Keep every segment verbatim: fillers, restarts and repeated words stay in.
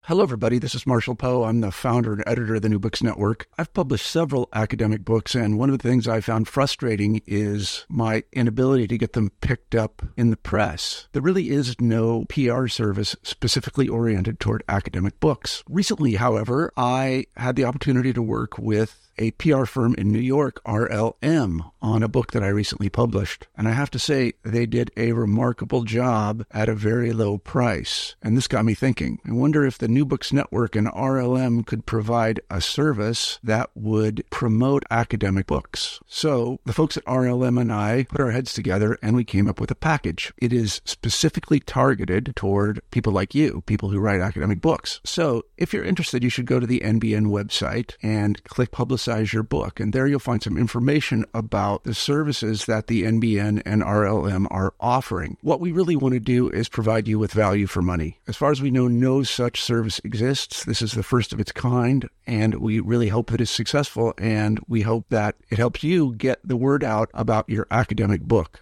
Hello, everybody. This is Marshall Poe. I'm the founder and editor of the New Books Network. I've published several academic books, and one of the things I found frustrating is my inability to get them picked up in the press. There really is no P R service specifically oriented toward academic books. Recently, however, I had the opportunity to work with a P R firm in New York, R L M, on a book that I recently published. And I have to say, they did a remarkable job at a very low price. And this got me thinking. I wonder if the New Books Network and R L M could provide a service that would promote academic books. So the folks at R L M and I put our heads together and we came up with a package. It is specifically targeted toward people like you, people who write academic books. So if you're interested, you should go to the N B N website and click Publicize your book. And there you'll find some information about the services that the N B N and R L M are offering. What we really want to do is provide you with value for money. As far as we know, no such service exists. This is the first of its kind, and we really hope that it's successful, and we hope that it helps you get the word out about your academic book.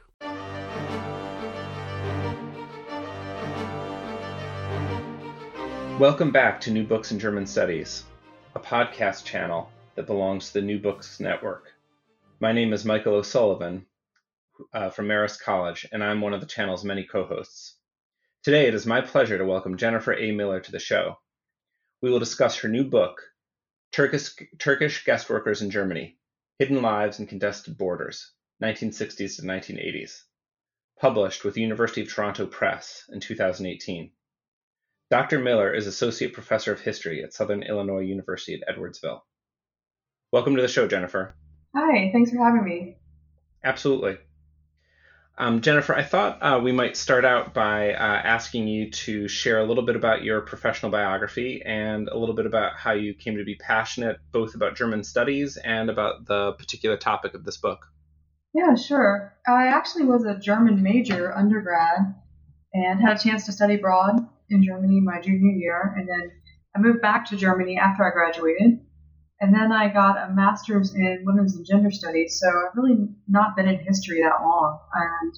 Welcome back to New Books in German Studies, a podcast channel that belongs to the New Books Network. My name is Michael O'Sullivan uh, from Marist College, and I'm one of the channel's many co-hosts. Today, it is my pleasure to welcome Jennifer A. Miller to the show. We will discuss her new book, Turkish, Turkish Guest Workers in Germany, Hidden Lives and Contested Borders, nineteen sixties to nineteen eighties, published with the University of Toronto Press in two thousand eighteen. Doctor Miller is Associate Professor of History at Southern Illinois University at Edwardsville. Welcome to the show, Jennifer. Hi, thanks for having me. Absolutely. Um, Jennifer, I thought uh, we might start out by uh, asking you to share a little bit about your professional biography and a little bit about how you came to be passionate both about German studies and about the particular topic of this book. Yeah, sure. I actually was a German major undergrad and had a chance to study abroad in Germany my junior year, and then I moved back to Germany after I graduated. And then I got a master's in women's and gender studies, so I've really not been in history that long. And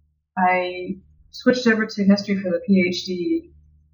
I switched over to history for the PhD,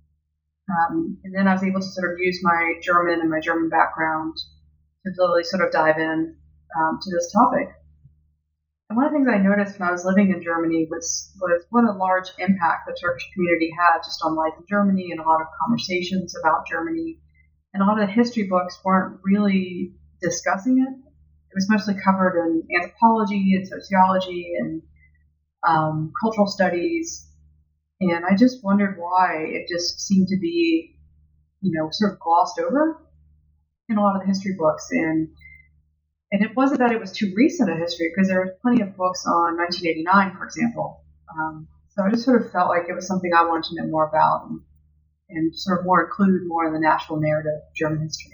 um, and then I was able to sort of use my German and my German background to really sort of dive in um, to this topic. And one of the things I noticed when I was living in Germany was, was what a large impact the Turkish community had just on life in Germany and a lot of conversations about Germany. And a lot of the history books weren't really discussing it. It was mostly covered in anthropology and sociology and um, cultural studies. And I just wondered why it just seemed to be, you know, sort of glossed over in a lot of the history books. And and it wasn't that it was too recent a history, because there were plenty of books on nineteen eighty-nine, for example. Um, so I just sort of felt like it was something I wanted to know more about. And, and sort of more include more in the national narrative of German history.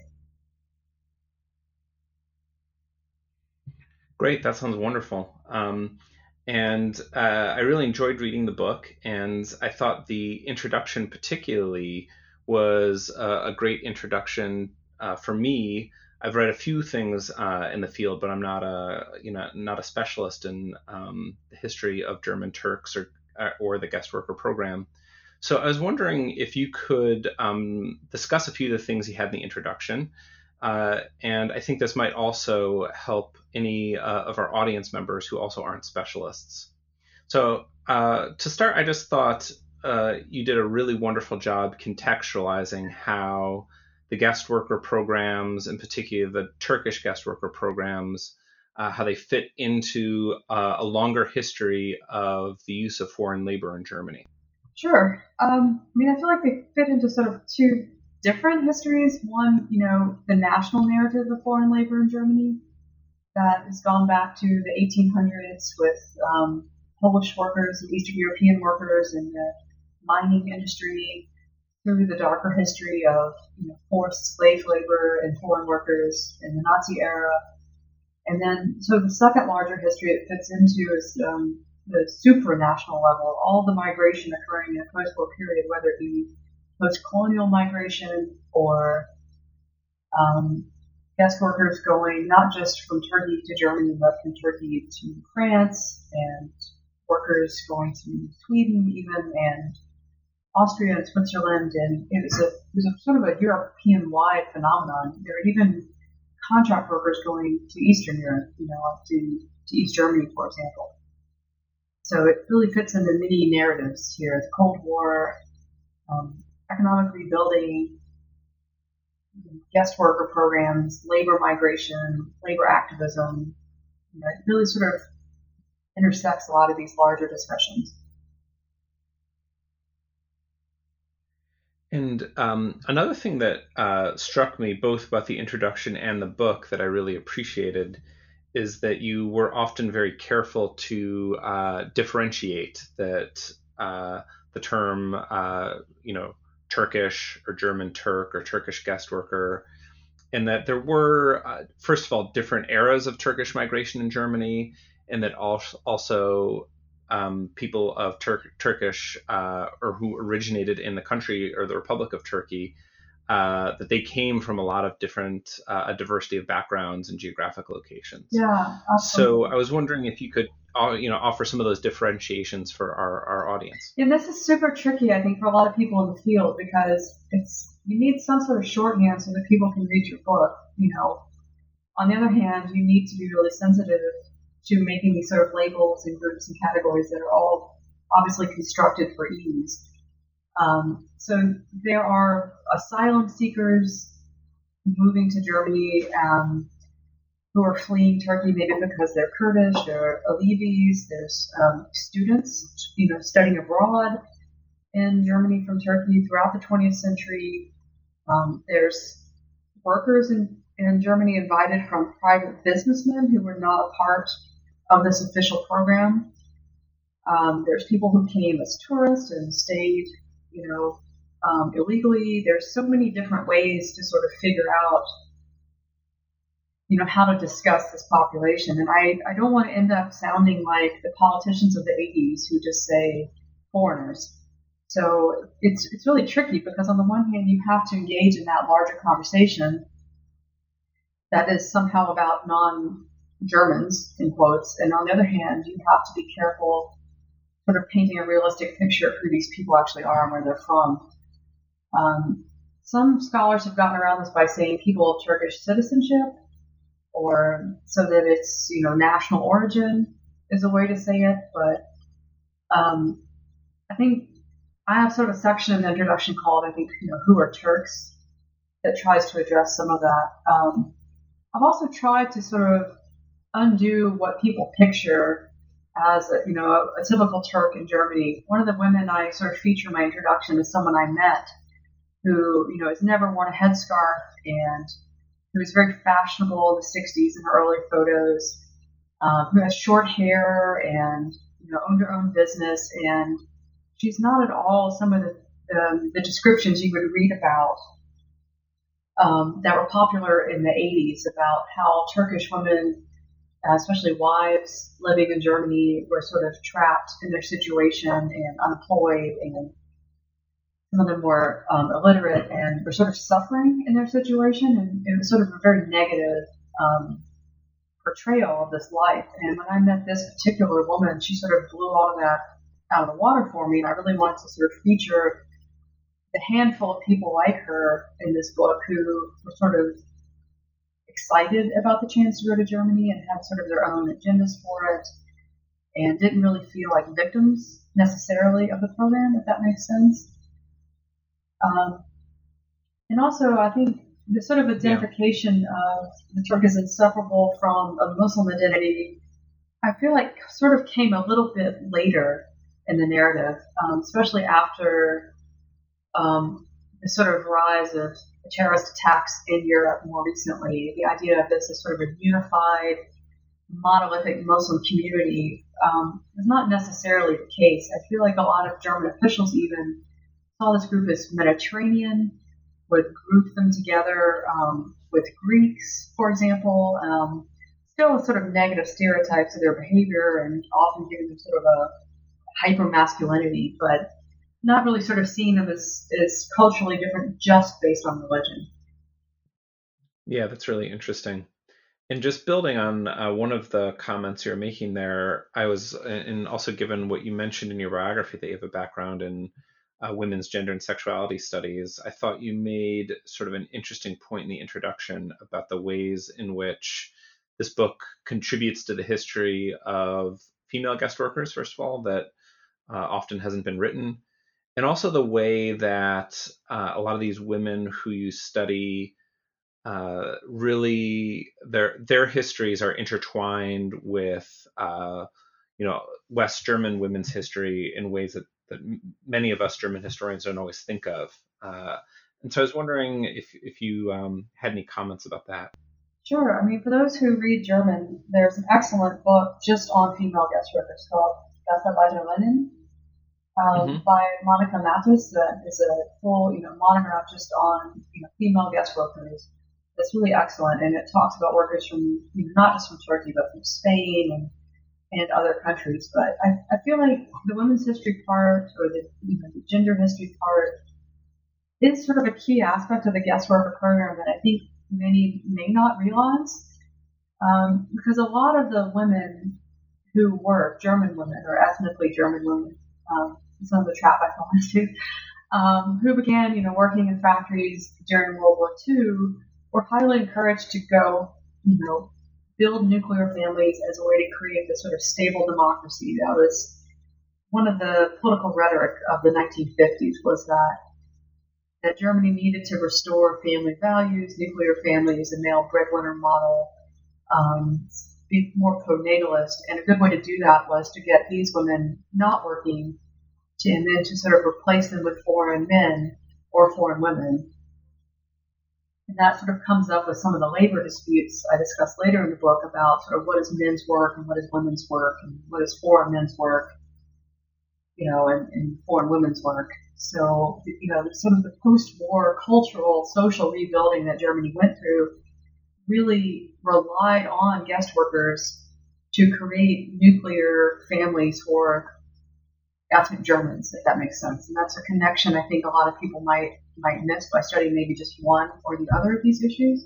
Great, that sounds wonderful. Um, and uh, I really enjoyed reading the book, and I thought the introduction particularly was uh, a great introduction uh, for me. I've read a few things uh, in the field, but I'm not a you know not a specialist in um, the history of German Turks or or the guest worker program. So I was wondering if you could um, discuss a few of the things you had in the introduction. Uh, and I think this might also help any uh, of our audience members who also aren't specialists. So uh, to start, I just thought uh, you did a really wonderful job contextualizing how the guest worker programs, in particular the Turkish guest worker programs, uh, how they fit into uh, a longer history of the use of foreign labor in Germany. Sure. Um, I mean, I feel like they fit into sort of two different histories. One, you know, the national narrative of foreign labor in Germany that has gone back to the eighteen hundreds with um, Polish workers and Eastern European workers in the mining industry, through the darker history of you know, forced slave labor and foreign workers in the Nazi era. And then, so the second larger history it fits into is um, the supranational level, all the migration occurring in a post-war period, whether it be post-colonial migration or um, guest workers going not just from Turkey to Germany, but from Turkey to France, and workers going to Sweden even, and Austria and Switzerland, and it was a it was a sort of a European-wide phenomenon. There were even contract workers going to Eastern Europe, you know, up to, to East Germany, for example. So it really fits into many narratives here: the Cold War, um, economic rebuilding, guest worker programs, labor migration, labor activism. You know, it really sort of intersects a lot of these larger discussions. And um, another thing that uh, struck me both about the introduction and the book that I really appreciated is that you were often very careful to uh, differentiate that uh, the term, uh, you know, Turkish or German Turk or Turkish guest worker, and that there were, uh, first of all, different eras of Turkish migration in Germany, and that also um, people of Tur- Turkish uh, or who originated in the country or the Republic of Turkey, uh, that they came from a lot of different, uh, a diversity of backgrounds and geographic locations. Yeah, So absolutely. I was wondering if you could, uh, you know, offer some of those differentiations for our, our audience. And this is super tricky, I think, for a lot of people in the field because it's you need some sort of shorthand so that people can read your book. You know, on the other hand, you need to be really sensitive to making these sort of labels and groups and categories that are all obviously constructed for ease. Um, so there are asylum seekers moving to Germany um, who are fleeing Turkey maybe because they're Kurdish or Alevis. There's um, students, you know, studying abroad in Germany from Turkey throughout the twentieth century. Um, there's workers in, in Germany invited from private businessmen who were not a part of this official program. Um, there's people who came as tourists and stayed, you know, um, illegally. There's so many different ways to sort of figure out, you know, how to discuss this population. And I, I don't want to end up sounding like the politicians of the eighties who just say foreigners. So it's it's really tricky because on the one hand you have to engage in that larger conversation that is somehow about non-Germans, in quotes, and on the other hand you have to be careful sort of painting a realistic picture of who these people actually are and where they're from. Um, some scholars have gotten around this by saying people of Turkish citizenship, or so that it's, you know, national origin is a way to say it, but um, I think I have sort of a section in the introduction called, I think, you know, Who are Turks, that tries to address some of that. Um, I've also tried to sort of undo what people picture as, a, you know, a, a typical Turk in Germany. One of the women I sort of feature in my introduction is someone I met who, you know, has never worn a headscarf and who was very fashionable in the sixties in her early photos, um, who has short hair and, you know, owned her own business, and she's not at all some of the, the, the descriptions you would read about um, that were popular in the eighties about how Turkish women, uh, especially wives living in Germany, were sort of trapped in their situation and unemployed, and some of them were um, illiterate and were sort of suffering in their situation, and it was sort of a very negative um, portrayal of this life. And when I met this particular woman, she sort of blew all of that out of the water for me, and I really wanted to sort of feature the handful of people like her in this book who were sort of excited about the chance to go to Germany and had sort of their own agendas for it, and didn't really feel like victims necessarily of the program, if that makes sense. Um, and also, I think the sort of identification yeah. of the Turk is inseparable from a Muslim identity, I feel like sort of came a little bit later in the narrative, um, especially after um, the sort of rise of terrorist attacks in Europe more recently. The idea of this as sort of a unified, monolithic Muslim community um, is not necessarily the case. I feel like a lot of German officials even saw this group as Mediterranean, would group them together um, with Greeks, for example, um, still with sort of negative stereotypes of their behavior and often giving them sort of a hyper masculinity, but not really sort of seeing them as, as culturally different just based on religion. Yeah, that's really interesting. And just building on uh, one of the comments you're making there, I was, and also given what you mentioned in your biography that you have a background in uh, women's gender and sexuality studies, I thought you made sort of an interesting point in the introduction about the ways in which this book contributes to the history of female guest workers, first of all, that uh, often hasn't been written, and also the way that uh, a lot of these women who you study uh, really their their histories are intertwined with uh, you know West German women's history in ways that, that many of us German historians don't always think of. Uh, and so I was wondering if if you um, had any comments about that. Sure. I mean, for those who read German, there's an excellent book just on female guest workers called Gastarbeiterlein, um, Mm-hmm. by Monica Mattes. That is a full, you know, monograph just on you know, female guest workers. It's really excellent, and it talks about workers from you know, not just from Turkey, but from Spain and and other countries. But I, I feel like the women's history part or the, you know, the gender history part is sort of a key aspect of the guest worker program that I think many may not realize. Um, because a lot of the women who work, German women or ethnically German women, um, some of the trap I fell into, um, who began, you know, working in factories during World War Two, were highly encouraged to go, you know, build nuclear families as a way to create this sort of stable democracy. That was one of the political rhetoric of the nineteen fifties was that that Germany needed to restore family values, nuclear families, a male breadwinner model, um, be more pro-natalist. And a good way to do that was to get these women not working to, and then to sort of replace them with foreign men or foreign women. And that sort of comes up with some of the labor disputes I discuss later in the book about sort of what is men's work and what is women's work and what is foreign men's work, you know, and, and foreign women's work. So, you know, some of the post-war cultural, social rebuilding that Germany went through really relied on guest workers to create nuclear families for ethnic Germans, if that makes sense. And that's a connection I think a lot of people might might miss by studying maybe just one or the other of these issues.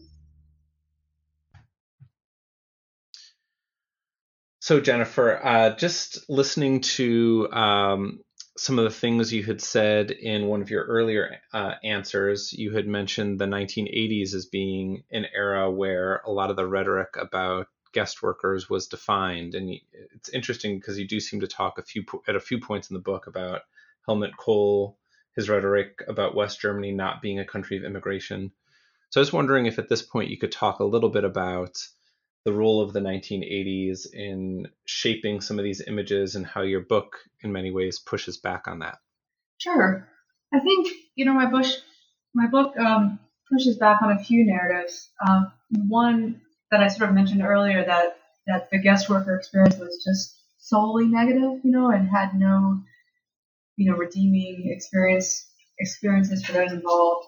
So Jennifer, uh, just listening to um, some of the things you had said in one of your earlier uh, answers, you had mentioned the nineteen eighties as being an era where a lot of the rhetoric about guest workers was defined. And it's interesting because you do seem to talk a few at a few points in the book about Helmut Kohl, his rhetoric about West Germany not being a country of immigration. So I was wondering if at this point you could talk a little bit about the role of the nineteen eighties in shaping some of these images and how your book in many ways pushes back on that. Sure. I think, you know, my Bush, my book um, pushes back on a few narratives. Um, one that I sort of mentioned earlier, that, that the guest worker experience was just solely negative, you know, and had no, you know, redeeming experience experiences for those involved.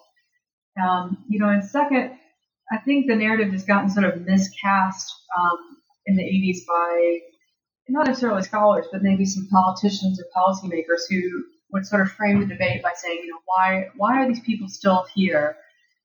Um, you know, and second, I think the narrative has gotten sort of miscast um, in the eighties by not necessarily scholars, but maybe some politicians or policymakers who would sort of frame the debate by saying, you know, why why are these people still here?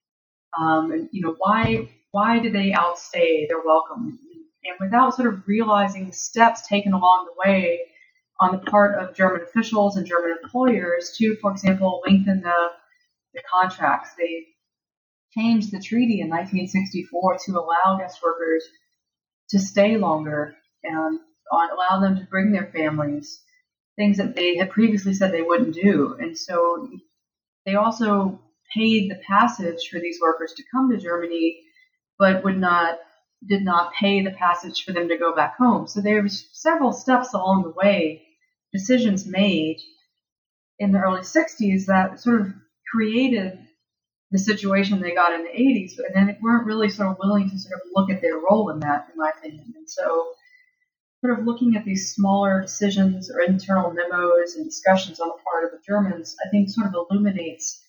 Um, and you know, why why do they outstay their welcome? And without sort of realizing the steps taken along the way on the part of German officials and German employers to, for example, lengthen the the contracts. They changed the treaty in nineteen sixty-four to allow guest workers to stay longer and allow them to bring their families, things that they had previously said they wouldn't do. And so they also paid the passage for these workers to come to Germany, but would not did not pay the passage for them to go back home. So there was several steps along the way, decisions made in the early sixties that sort of created the situation they got in the eighties, but then they weren't really sort of willing to sort of look at their role in that, in my opinion. And so sort of looking at these smaller decisions or internal memos and discussions on the part of the Germans, I think sort of illuminates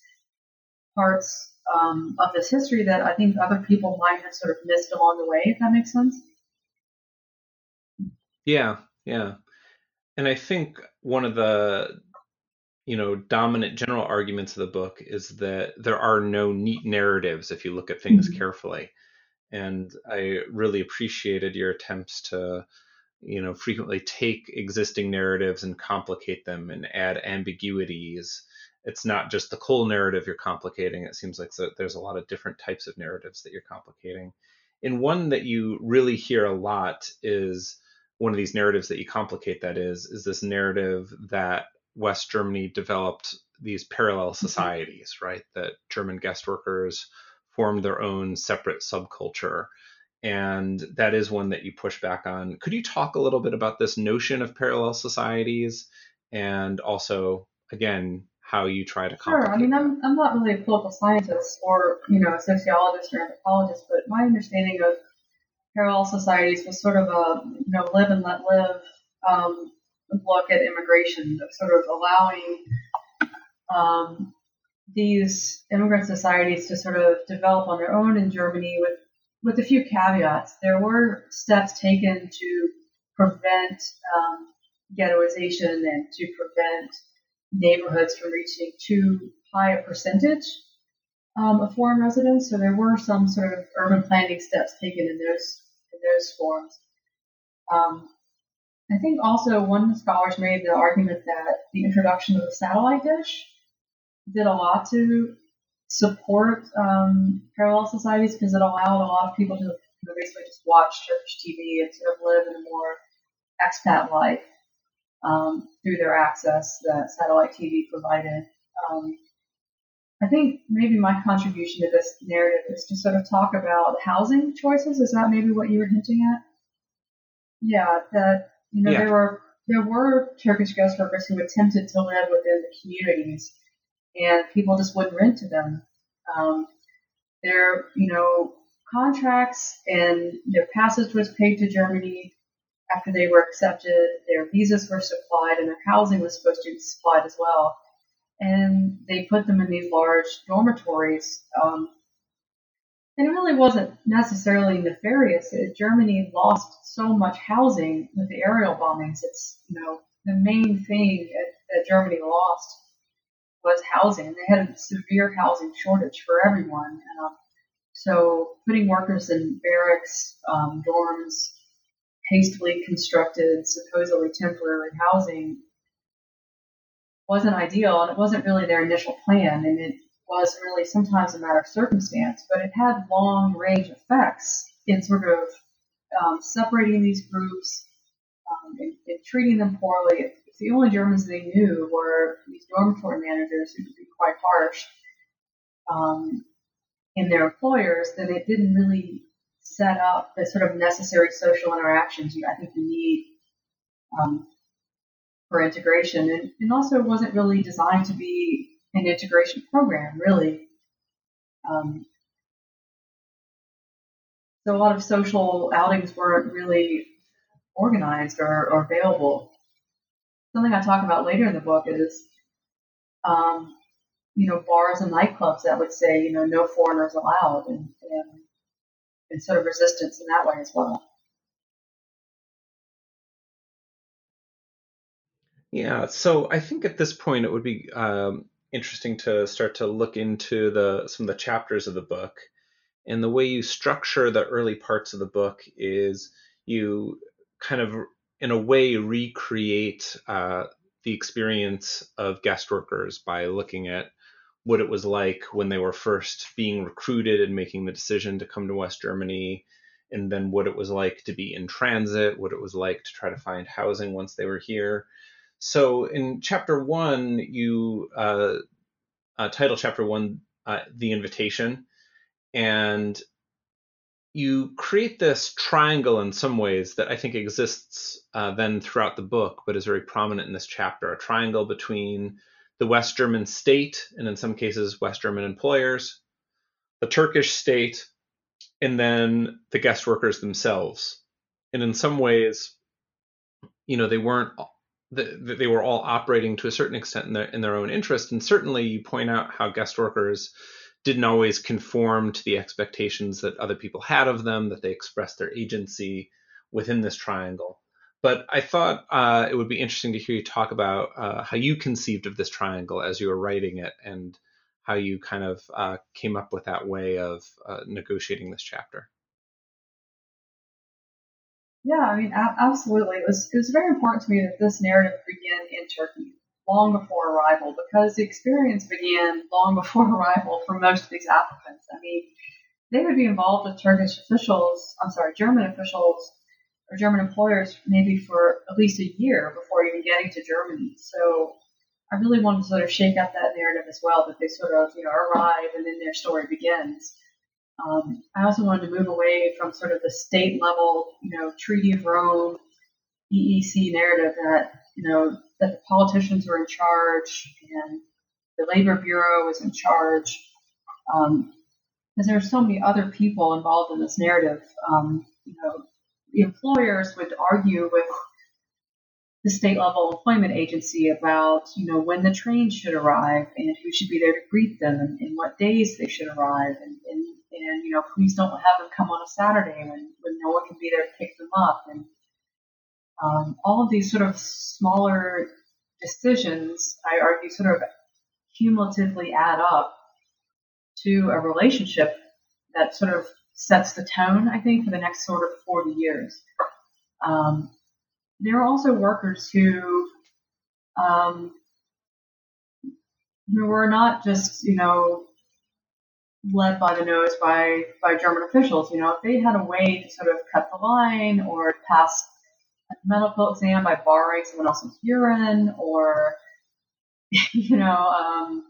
parts um, of this history that I think other people might have sort of missed along the way, if that makes sense. Yeah, yeah. And I think one of the you know, dominant general arguments of the book is that there are no neat narratives if you look at things mm-hmm. carefully. And I really appreciated your attempts to, you know, frequently take existing narratives and complicate them and add ambiguities it's not just the coal narrative you're complicating. It seems like so there's a lot of different types of narratives that you're complicating. And one that you really hear a lot is one of these narratives that you complicate, that is, is this narrative that West Germany developed these parallel societies, right? That German guest workers formed their own separate subculture. And that is one that you push back on. Could you talk a little bit about this notion of parallel societies, and also, again, how you try to complicate Sure. I mean, that? I'm I'm not really a political scientist or you know a sociologist or anthropologist, but my understanding of parallel societies was sort of a you know live and let live um, look at immigration, sort of allowing um, these immigrant societies to sort of develop on their own in Germany with with a few caveats. There were steps taken to prevent um, ghettoization and to prevent neighborhoods from reaching too high a percentage um, of foreign residents. So there were some sort of urban planning steps taken in those in those forms. Um, I think also one of the scholars made the argument that the introduction of the satellite dish did a lot to support um, parallel societies because it allowed a lot of people to you know, basically just watch Turkish T V and sort of live in a more expat life um, through their access that satellite T V provided. Um, I think maybe my contribution to this narrative is to sort of talk about housing choices. Is that maybe what you were hinting at? Yeah, that you know Yeah. there were there were Turkish guest workers who attempted to live within the communities, and people just wouldn't rent to them. Um, their you know contracts and their passage was paid to Germany after they were accepted. Their visas were supplied, and their housing was supposed to be supplied as well. And they put them in these large dormitories. Um, and it really wasn't necessarily nefarious. It, Germany lost so much housing with the aerial bombings. It's, you know, the main thing that, that Germany lost was housing. They had a severe housing shortage for everyone. Um, so putting workers in barracks, um, dorms, hastily constructed, supposedly temporary housing wasn't ideal, and it wasn't really their initial plan, and it was really sometimes a matter of circumstance, but it had long range effects in sort of um, separating these groups um, and, and treating them poorly. If, if the only Germans they knew were these dormitory managers who could be quite harsh um, in their employers, then it didn't really set up the sort of necessary social interactions you I think you need um, for integration, and, and also wasn't really designed to be an integration program, really. Um, so a lot of social outings weren't really organized or, or available. Something I talk about later in the book is, um, you know, bars and nightclubs that would say, you know, no foreigners allowed, and, and, and sort of resistance in that way as well. Yeah, so I think at this point it would be um, interesting to start to look into the some of the chapters of the book. And the way you structure the early parts of the book is you kind of, in a way, recreate uh, the experience of guest workers by looking at what it was like when they were first being recruited and making the decision to come to West Germany, and then what it was like to be in transit, what it was like to try to find housing once they were here. So in chapter one, you uh, uh, title chapter one uh, The Invitation, and you create this triangle in some ways that I think exists uh, then throughout the book, but is very prominent in this chapter. A triangle between the West German state, and in some cases, West German employers, the Turkish state, and then the guest workers themselves. And in some ways, you know, they weren't they were all operating to a certain extent in their in their own interest. And certainly, you point out how guest workers didn't always conform to the expectations that other people had of them, that they expressed their agency within this triangle. But I thought uh, it would be interesting to hear you talk about uh, how you conceived of this triangle as you were writing it, and how you kind of uh, came up with that way of uh, negotiating this chapter. Yeah, I mean, a- absolutely. It was it was very important to me that this narrative began in Turkey, long before arrival, because the experience began long before arrival for most of these applicants. I mean, they would be involved with Turkish officials, I'm sorry, German officials or German employers maybe for at least a year before even getting to Germany. So I really wanted to sort of shake up that narrative as well, that they sort of, you know, arrive and then their story begins. Um, I also wanted to move away from sort of the state level, you know, Treaty of Rome, E E C narrative that, you know, that the politicians were in charge and the Labor Bureau was in charge. Um, because there are so many other people involved in this narrative. Um, you know, the employers would argue with the state level employment agency about, you know, when the trains should arrive and who should be there to greet them and, and what days they should arrive. And, and, and, you know, please don't have them come on a Saturday when, when no one can be there to pick them up. And um, all of these sort of smaller decisions, I argue, sort of cumulatively add up to a relationship that sort of sets the tone, I think, for the next sort of forty years. Um, there are also workers who, um, who were not just, you know, led by the nose by, by German officials. You know, if they had a way to sort of cut the line or pass a medical exam by borrowing someone else's urine, or, you know, um,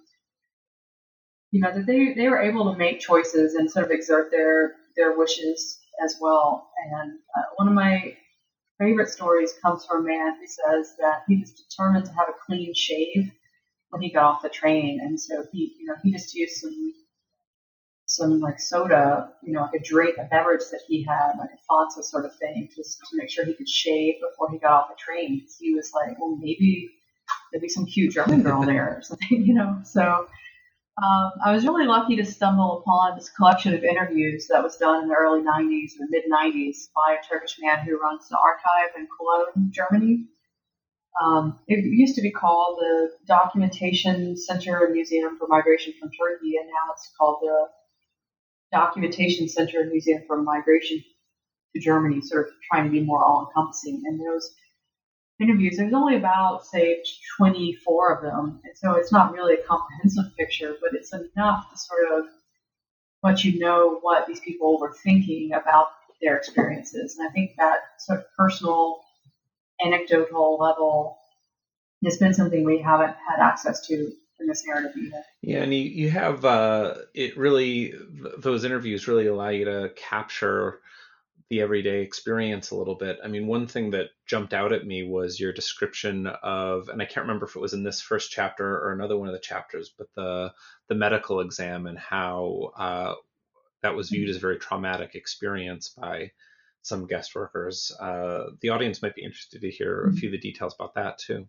you know, that they, they were able to make choices and sort of exert their, their wishes as well. And uh, one of my favorite stories comes from a man who says that he was determined to have a clean shave when he got off the train. And so he, you know, he just used some, some like soda, you know, like a drink, a beverage that he had, like a Fonsa sort of thing, just to make sure he could shave before he got off the train. He was like, well, maybe there'd be some cute German girl there or something, you know, so. Um, I was really lucky to stumble upon this collection of interviews that was done in the early nineties or mid nineties by a Turkish man who runs the archive in Cologne, Germany. Um, it used to be called the Documentation Center and Museum for Migration from Turkey, and now it's called the Documentation Center and Museum for Migration to Germany, sort of trying to be more all-encompassing. And those interviews, there's only about, say, twenty-four of them, and so it's not really a comprehensive picture, but it's enough to sort of let you know what these people were thinking about their experiences. And I think that sort of personal, anecdotal level has been something we haven't had access to in this narrative either. Yeah, and you, you have, uh, it really, those interviews really allow you to capture the everyday experience a little bit. I mean, one thing that jumped out at me was your description of, and I can't remember if it was in this first chapter or another one of the chapters, but the the medical exam and how uh, that was viewed as a very traumatic experience by some guest workers. Uh, the audience might be interested to hear a few of the details about that too.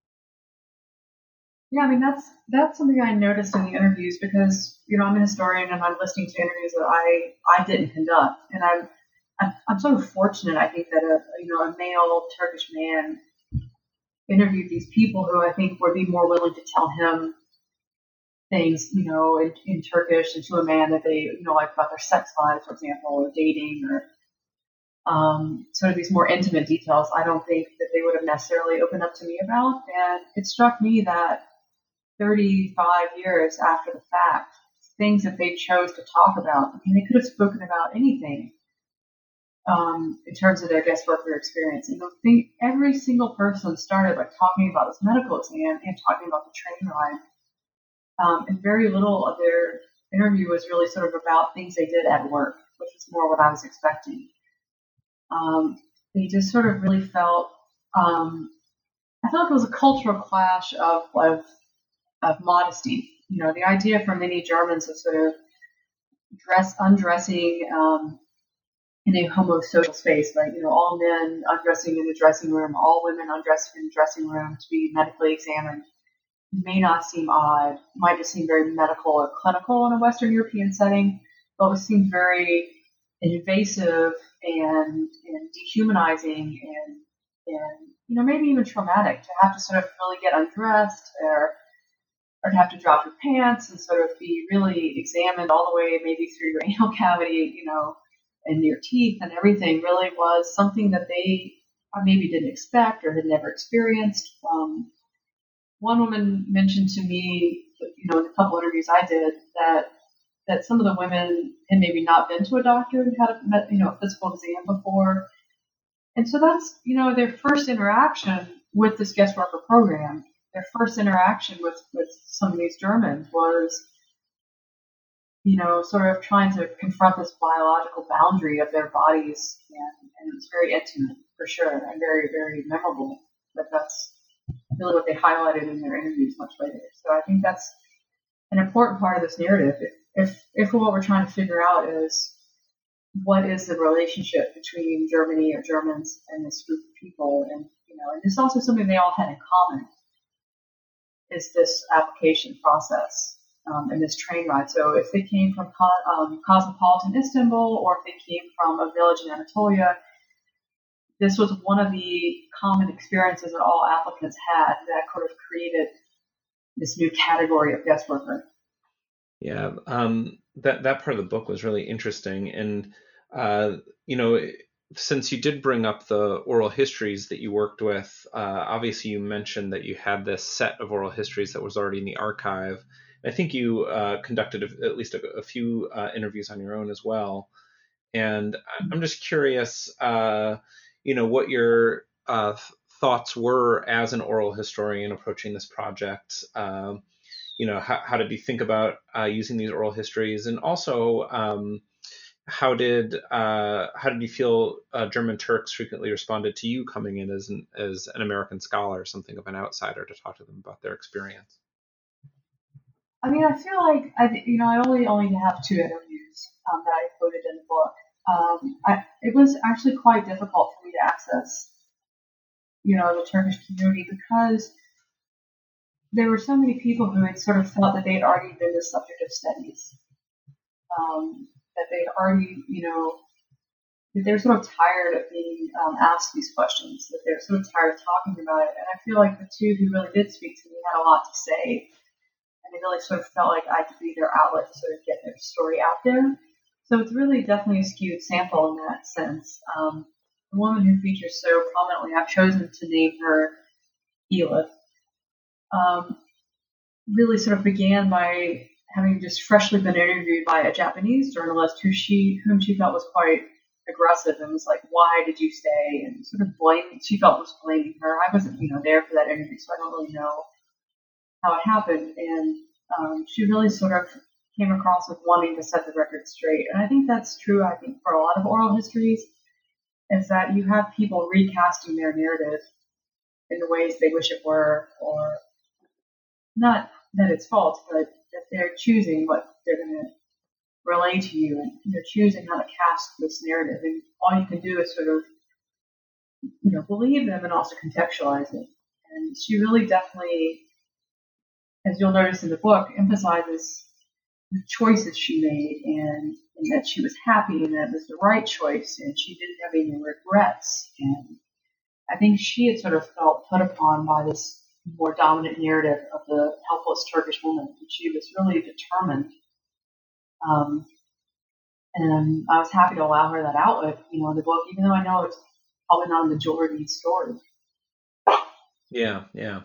Yeah, I mean, that's that's something I noticed in the interviews because, you know, I'm a historian and I'm listening to interviews that I, I didn't conduct. And I'm I'm, I'm sort of fortunate, I think, that a you know a male Turkish man interviewed these people who I think would be more willing to tell him things, you know, in, in Turkish, and to a man that they, you know, like about their sex lives, for example, or dating, or um, sort of these more intimate details. I don't think that they would have necessarily opened up to me about. And it struck me that thirty-five years after the fact, things that they chose to talk about, I mean, they could have spoken about anything. Um, in terms of their guest worker experience. And I think every single person started by talking about this medical exam and talking about the train ride. Um, and very little of their interview was really sort of about things they did at work, which was more what I was expecting. Um, they just sort of really felt, um, I felt like it was a cultural clash of, of, of modesty. You know, the idea for many Germans of sort of dress, undressing, um, in a homosocial space, right? You know, all men undressing in the dressing room, all women undressing in the dressing room to be medically examined may not seem odd, might just seem very medical or clinical in a Western European setting, but it seems very invasive and, and dehumanizing and, and, you know, maybe even traumatic to have to sort of really get undressed or, or to have to drop your pants and sort of be really examined all the way maybe through your anal cavity, you know, and your teeth and everything really was something that they maybe didn't expect or had never experienced. Um, one woman mentioned to me, you know, in a couple interviews I did, that that some of the women had maybe not been to a doctor and had a, you know, a physical exam before. And so that's, you know, their first interaction with this guest worker program, their first interaction with, with some of these Germans was, you know, sort of trying to confront this biological boundary of their bodies. And, and it's very intimate, for sure, and very, very memorable. But that's really what they highlighted in their interviews much later. So I think that's an important part of this narrative. If, if, if what we're trying to figure out is what is the relationship between Germany or Germans and this group of people, and you know, and it's also something they all had in common, is this application process um, and this train ride. So if they came from um, cosmopolitan Istanbul, or if they came from a village in Anatolia, this was one of the common experiences that all applicants had that could have created this new category of guest worker. Yeah, um, that that part of the book was really interesting, and uh, you know, since you did bring up the oral histories that you worked with, uh, obviously you mentioned that you had this set of oral histories that was already in the archive. I think you uh, conducted a, at least a, a few uh, interviews on your own as well, and I'm just curious, uh, you know, what your uh, thoughts were as an oral historian approaching this project. Um, you know, how, how did you think about uh, using these oral histories, and also um, how did uh, how did you feel uh, German Turks frequently responded to you coming in as an as an American scholar, something of an outsider, to talk to them about their experience? I mean, I feel like I, you know, I only only have two interviews um, that I included in the book. Um, I, it was actually quite difficult for me to access, you know, the Turkish community, because there were so many people who had sort of felt that they had already been the subject of studies, um, that they had already, you know, that they were sort of tired of being um, asked these questions, that they were sort of tired of talking about it. And I feel like the two who really did speak to me had a lot to say, and they really sort of felt like I could be their outlet to sort of get their story out there. So it's really definitely a skewed sample in that sense. Um, the woman who features so prominently, I've chosen to name her Elif, um, really sort of began by having just freshly been interviewed by a Japanese journalist who she, whom she felt was quite aggressive, and was like, "Why did you stay?" And sort of blaming, she felt was blaming her. I wasn't, you know, there for that interview, so I don't really know how it happened. And um, she really sort of came across with wanting to set the record straight. And I think that's true, I think, for a lot of oral histories, is that you have people recasting their narrative in the ways they wish it were, or not that it's false, but that they're choosing what they're going to relay to you, and they're choosing how to cast this narrative. And all you can do is sort of, you know, believe them and also contextualize it. And she really definitely, as you'll notice in the book, emphasizes the choices she made, and, and that she was happy, and that it was the right choice, and she didn't have any regrets. And I think she had sort of felt put upon by this more dominant narrative of the helpless Turkish woman, and she was really determined. Um, and I was happy to allow her that outlet, you know, in the book, even though I know it's probably not a majority story. Yeah, yeah.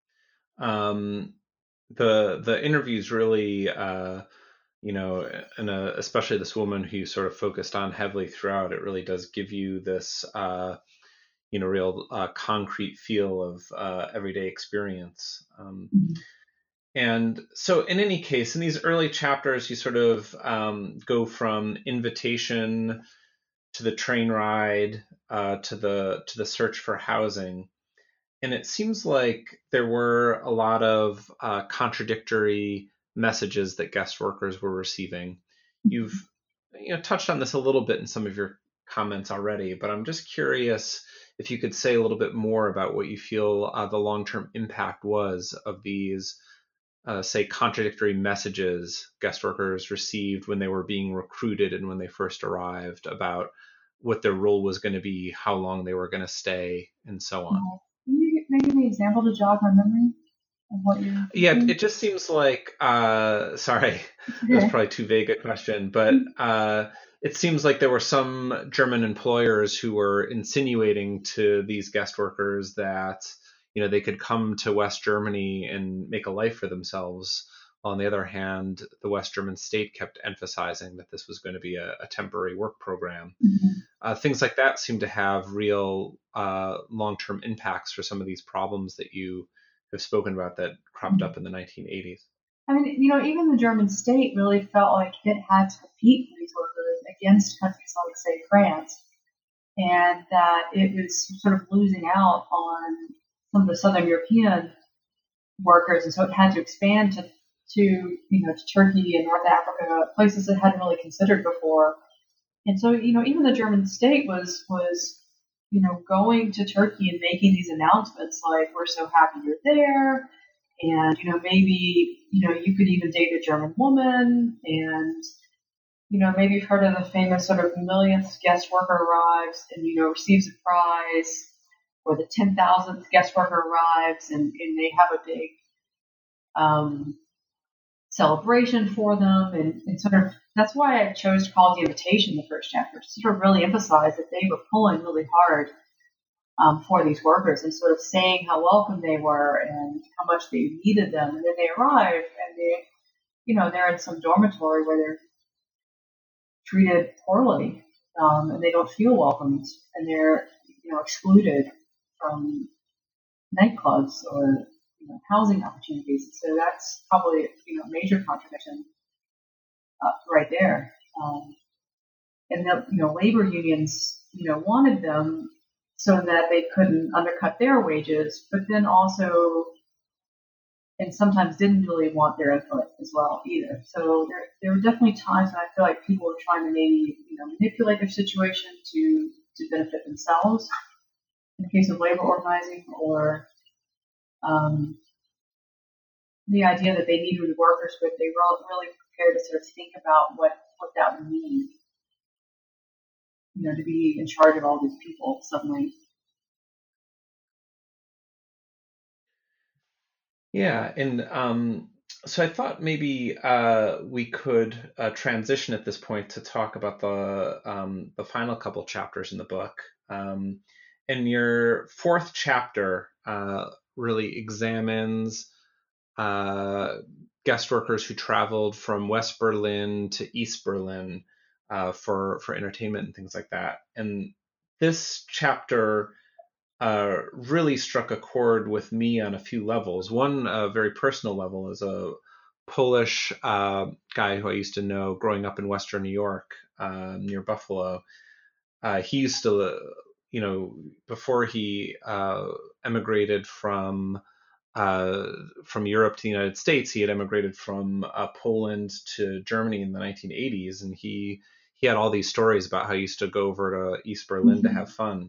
Um, the the interviews really, uh, you know, and uh, especially this woman who you sort of focused on heavily throughout, it really does give you this, uh, you know, real uh, concrete feel of uh, everyday experience. Um, Mm-hmm. And so, in any case, in these early chapters, you sort of um, go from invitation to the train ride uh, to the to the search for housing, and it seems like there were a lot of uh, contradictory messages that guest workers were receiving. You've you know touched on this a little bit in some of your comments already, but I'm just curious if you could say a little bit more about what you feel uh, the long-term impact was of these uh, say, contradictory messages guest workers received when they were being recruited and when they first arrived about what their role was going to be, how long they were going to stay, and so on. Uh, can you maybe give me an example to jog my memory of what you're Yeah, thinking? it just seems like, uh, sorry, it was Okay. probably too vague a question, but uh, it seems like there were some German employers who were insinuating to these guest workers that, you know, they could come to West Germany and make a life for themselves. While on the other hand, the West German state kept emphasizing that this was going to be a, a temporary work program. Mm-hmm. Uh, things like that seem to have real uh, long-term impacts for some of these problems that you have spoken about that cropped up in the nineteen eighties. I mean, you know, even the German state really felt like it had to compete for these workers against countries like, say, France, and that it was sort of losing out on some of the Southern European workers, and so it had to expand to, to you know, to Turkey and North Africa, places it hadn't really considered before. And so, you know, even the German state was was you know going to Turkey and making these announcements like, "We're so happy you're there." And, you know, maybe, you know, you could even date a German woman. And, you know, maybe you've heard of the famous sort of millionth guest worker arrives and, you know, receives a prize, or the ten thousandth guest worker arrives and, and they have a big um, celebration for them. And, and sort of, that's why I chose to call it The Invitation, the first chapter, to sort of really emphasize that they were pulling really hard Um, for these workers and sort of saying how welcome they were and how much they needed them. And then they arrive and they, you know, they're in some dormitory where they're treated poorly um, and they don't feel welcomed and they're, you know, excluded from nightclubs or, you know, housing opportunities. So that's probably, you know, a major contradiction uh, right there. Um, and the, you know, labor unions, you know, wanted them so that they couldn't undercut their wages, but then also, and sometimes didn't really want their input as well either. So there, there were definitely times when I feel like people were trying to maybe, you know, manipulate their situation to, to benefit themselves in the case of labor organizing, or um, the idea that they needed workers, but they were really prepared to sort of think about what, what that would mean, you know, to be in charge of all these people suddenly. Yeah, and um, so I thought maybe uh, we could uh, transition at this point to talk about the um, the final couple chapters in the book. Um, and your fourth chapter uh, really examines uh, guest workers who traveled from West Berlin to East Berlin uh, for for entertainment and things like that. And this chapter uh, really struck a chord with me on a few levels. One uh, very personal level is a Polish uh, guy who I used to know growing up in Western New York uh, near Buffalo. Uh, he used to, uh, you know, before he uh, emigrated from uh, from Europe to the United States, he had emigrated from uh, Poland to Germany in the nineteen eighties, and he he had all these stories about how he used to go over to East Berlin mm-hmm. to have fun.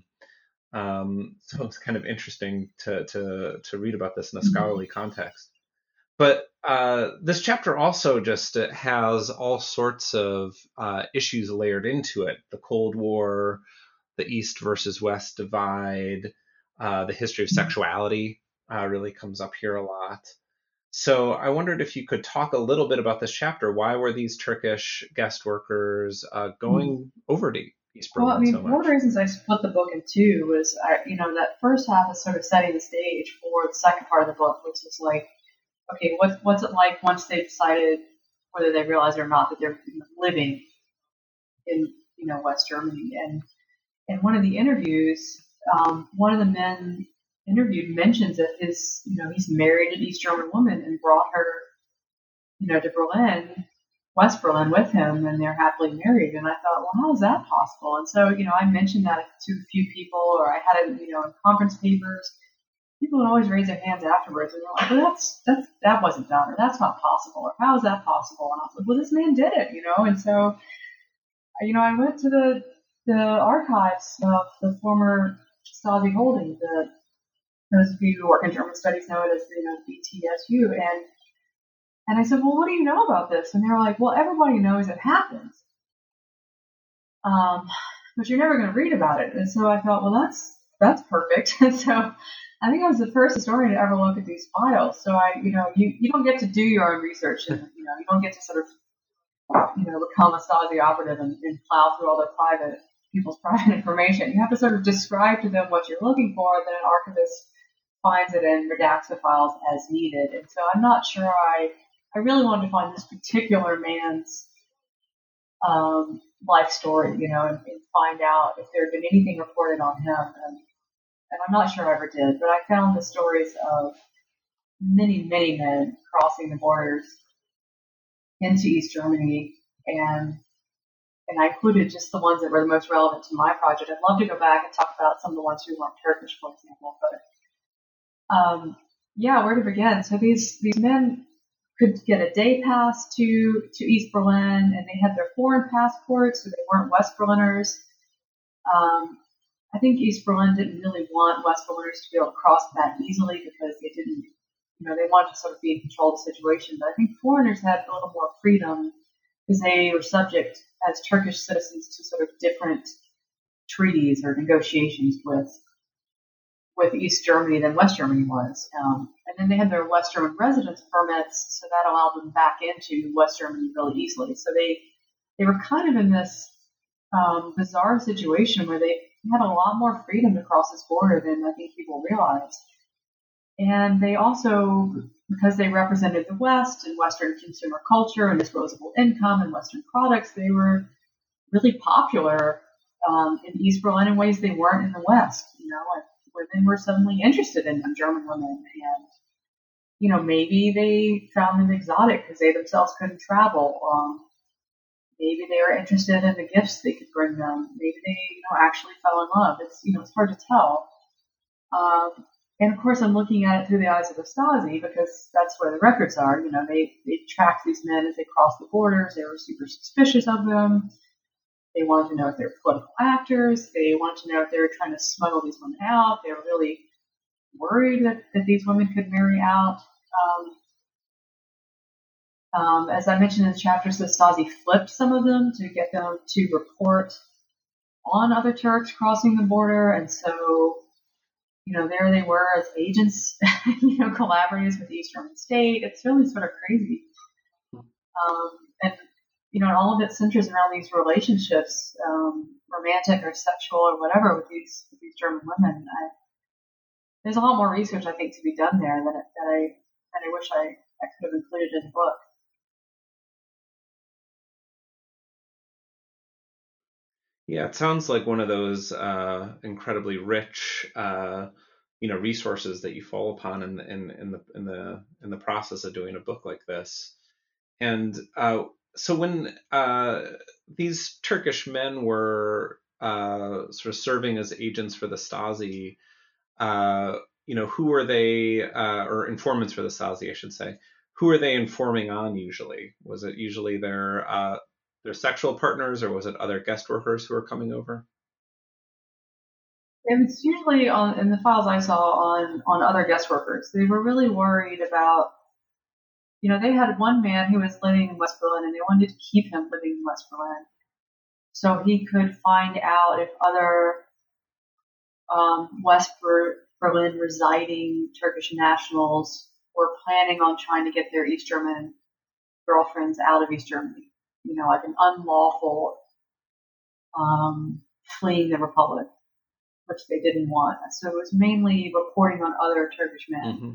Um, so it's kind of interesting to to to read about this in a scholarly context. But uh, this chapter also just has all sorts of uh, issues layered into it: the Cold War, the East versus West divide, uh, the history of sexuality uh, really comes up here a lot. So I wondered if you could talk a little bit about this chapter. Why were these Turkish guest workers uh, going over to East Berlin well, I mean, so much? One of the reasons I split the book in two was, I, you know, that first half is sort of setting the stage for the second part of the book, which is like, okay, what's what's it like once they've decided, whether they realize it or not, that they're living in, you know, West Germany. And in one of the interviews, um, one of the men interviewed mentions that his, you know, he's married an East German woman and brought her, you know, to Berlin, West Berlin with him, and they're happily married. And I thought, well, how is that possible? And so, you know, I mentioned that to a few people, or I had it, you know, in conference papers. People would always raise their hands afterwards, and they're like, well, that's, that's, that wasn't done, or that's not possible, or how is that possible? And I was like, well, this man did it, you know? And so, you know, I went to the, the archives of the former Stasi holding, the, those of you who work in German studies know it as, you know, B T S U, and, and I said, well, what do you know about this? And they were like, well, everybody knows it happens, um, but you're never going to read about it. And so I thought, well, that's, that's perfect. And so I think I was the first historian to ever look at these files. So I, you know, you, you don't get to do your own research, and, you know, you don't get to sort of, you know, become a Stasi operative and, and plow through all their private, people's private information. You have to sort of describe to them what you're looking for, and then an archivist finds it and redacts the files as needed. And so I'm not sure I, I really wanted to find this particular man's um, life story, you know, and, and find out if there had been anything reported on him. And, and I'm not sure I ever did, but I found the stories of many, many men crossing the borders into East Germany, and and I included just the ones that were the most relevant to my project. I'd love to go back and talk about some of the ones who weren't Turkish, for example, but um, yeah, where to begin? So these these men could get a day pass to to East Berlin, and they had their foreign passports, so they weren't West Berliners. Um, I think East Berlin didn't really want West Berliners to be able to cross that easily because they didn't, you know, they wanted to sort of be in control of the situation. But I think foreigners had a little more freedom because they were subject as Turkish citizens to sort of different treaties or negotiations with with East Germany than West Germany was. Um, and then they had their West German residence permits, so that allowed them back into West Germany really easily. So they they were kind of in this um, bizarre situation where they had a lot more freedom to cross this border than I think people realized. And they also, because they represented the West and Western consumer culture and disposable income and Western products, they were really popular um, in East Berlin in ways they weren't in the West. You know, like women were suddenly interested in them, German women, and you know maybe they found them exotic because they themselves couldn't travel. Um, maybe they were interested in the gifts they could bring them. Maybe they, you know, actually fell in love. It's you know it's hard to tell. Um, And of course, I'm looking at it through the eyes of the Stasi because that's where the records are. You know, they, they tracked these men as they crossed the borders. They were super suspicious of them. They wanted to know if they were political actors. They wanted to know if they were trying to smuggle these women out. They were really worried that, that these women could marry out. Um, um, as I mentioned in the chapters, the Stasi flipped some of them to get them to report on other Turks crossing the border. And so you know, there they were as agents, you know, collaborators with the East German state. It's really sort of crazy. Um, and, you know, all of it centers around these relationships, um, romantic or sexual or whatever with these, with these German women. I, there's a lot more research, I think, to be done there that, that I, that I wish I, I could have included in the book. Yeah, it sounds like one of those uh, incredibly rich, uh, you know, resources that you fall upon in, in in the in the in the process of doing a book like this. And uh, so when uh, these Turkish men were uh, sort of serving as agents for the Stasi, uh, you know, who were they, uh, or informants for the Stasi, I should say, who were they informing on usually? Was it usually their uh, their sexual partners, or was it other guest workers who were coming over? It was usually on in the files I saw on on other guest workers. They were really worried about, you know, they had one man who was living in West Berlin, and they wanted to keep him living in West Berlin so he could find out if other um, West Ber- Berlin residing Turkish nationals were planning on trying to get their East German girlfriends out of East Germany. You know, like an unlawful um, fleeing the republic, which they didn't want. So it was mainly reporting on other Turkish men. Mm-hmm.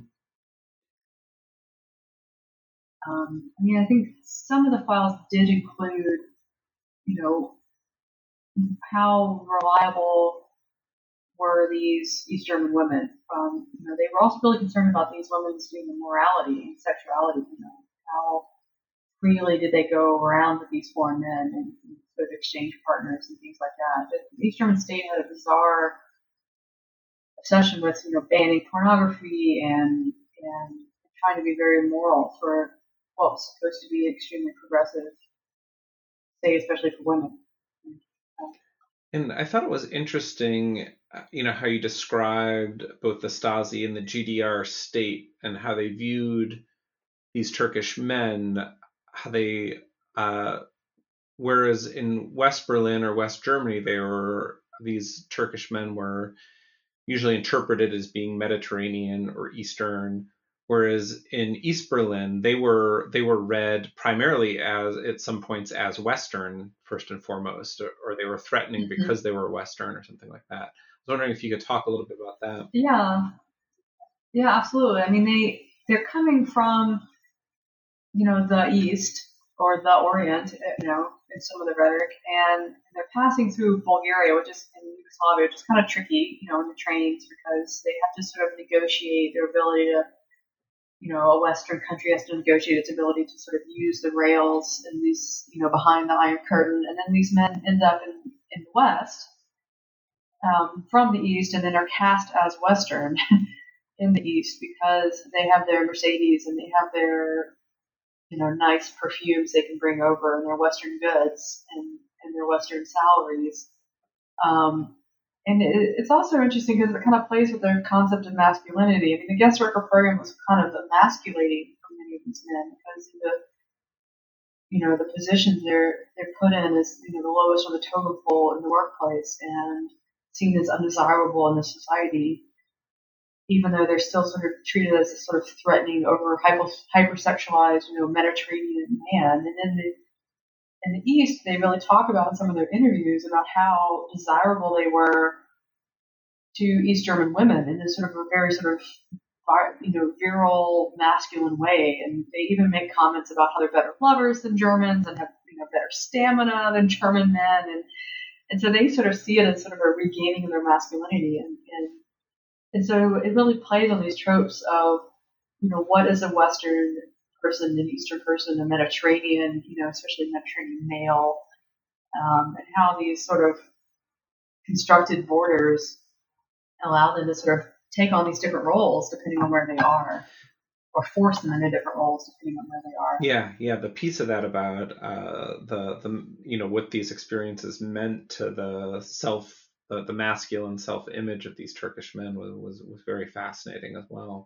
Um, I mean, I think some of the files did include, you know, how reliable were these East German women. Um, you know, they were also really concerned about these women's you know, morality and sexuality. You know, how freely did they go around with these foreign men and, and sort of exchange partners and things like that. But the East German state had a bizarre obsession with, you know, banning pornography and and trying to be very moral for what was supposed to be extremely progressive, say, especially for women. And I thought it was interesting, you know, how you described both the Stasi and the G D R state and how they viewed these Turkish men, how they, uh, whereas in West Berlin or West Germany, they were, these Turkish men were usually interpreted as being Mediterranean or Eastern, whereas in East Berlin, they were they were read primarily as, at some points, as Western first and foremost, or, or they were threatening Mm-hmm. because they were Western or something like that. I was wondering if you could talk a little bit about that. Yeah. Yeah, absolutely. I mean, they they're coming from, you know, the East or the Orient, you know, in some of the rhetoric, and they're passing through Bulgaria, which is in Yugoslavia, which is kind of tricky, you know, in the trains because they have to sort of negotiate their ability to, you know, a Western country has to negotiate its ability to sort of use the rails and these, you know, behind the Iron Curtain, and then these men end up in in the West um, from the East, and then are cast as Western in the East because they have their Mercedes and they have their, you know, nice perfumes they can bring over and their Western goods and, and their Western salaries. Um, and it, it's also interesting because it kind of plays with their concept of masculinity. I mean, the guest worker program was kind of emasculating for many of these men because the, you know, the positions they're they're put in is, you know, the lowest on the totem pole in the workplace and seen as undesirable in the society, even though they're still sort of treated as a sort of threatening over hyper, hypersexualized, you know, Mediterranean man. And in the in the East, they really talk about in some of their interviews about how desirable they were to East German women in this sort of a very sort of, you know, virile, masculine way. And they even make comments about how they're better lovers than Germans and have, you know, better stamina than German men. And and so they sort of see it as sort of a regaining of their masculinity. And, and And so it really plays on these tropes of, you know, what is a Western person, an Eastern person, a Mediterranean, you know, especially Mediterranean male, um, and how these sort of constructed borders allow them to sort of take on these different roles depending on where they are, or force them into different roles depending on where they are. Yeah, yeah. The piece of that about uh, the the you know what these experiences meant to the self, the, the masculine self image of these Turkish men was, was was very fascinating as well.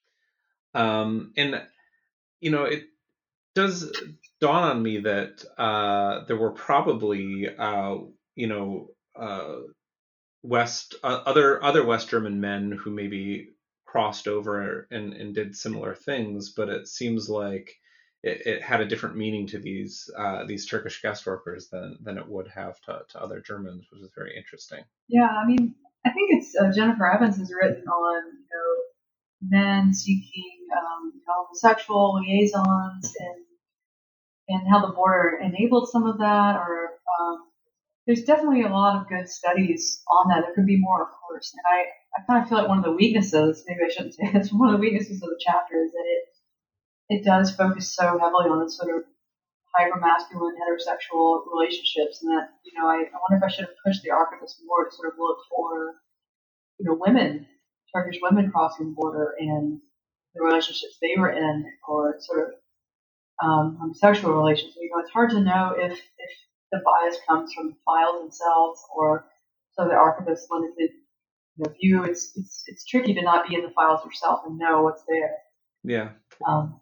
Um, and you know it does dawn on me that uh, there were probably uh, you know uh, West uh, other other West German men who maybe crossed over and, and did similar things, but it seems like it, it had a different meaning to these uh, these Turkish guest workers than than it would have to, to other Germans, which is very interesting. Yeah, I mean, I think it's uh, Jennifer Evans has written on, you know, men seeking um, homosexual liaisons and and how the border enabled some of that, or um, there's definitely a lot of good studies on that. There could be more, of course. And I, I kind of feel like one of the weaknesses, maybe I shouldn't say this, one of the weaknesses of the chapter is that it it does focus so heavily on the sort of hyper-masculine heterosexual relationships, and that, you know, I, I wonder if I should have pushed the archivist more to sort of look for, you know, women, Turkish women crossing the border and the relationships they were in, or sort of um, homosexual relations. You know, it's hard to know if, if the bias comes from the files themselves or so the archivist's limited, you know, view. It's, it's, it's tricky to not be in the files yourself and know what's there. Yeah. Um,